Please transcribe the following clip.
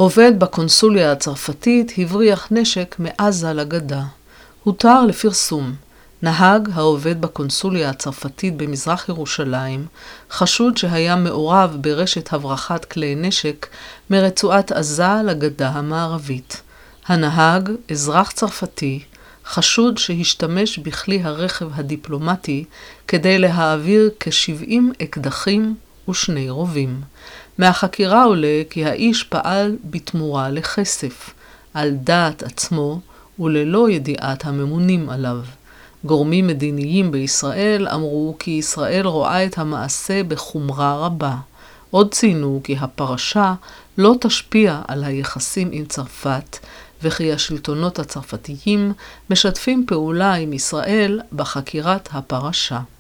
עובד בקונסוליה הצרפתית הבריח נשק מעזה לגדה. הותר לפרסום. נהג העובד בקונסוליה הצרפתית במזרח ירושלים חשוד שהיה מעורב ברשת הברחת כלי נשק מרצועת עזה לגדה המערבית. הנהג, אזרח צרפתי, חשוד שהשתמש בכלי הרכב הדיפלומטי כדי להעביר כ-70 אקדחים ו2 רובים. מהחקירה עולה כי האיש פעל בתמורה לכסף, על דעת עצמו וללא ידיעת הממונים עליו. גורמים מדיניים בישראל אמרו כי ישראל רואה את המעשה בחומרה רבה. עוד ציינו כי הפרשה לא תשפיע על היחסים עם צרפת, וכי השלטונות הצרפתיים משתפים פעולה עם ישראל בחקירת הפרשה.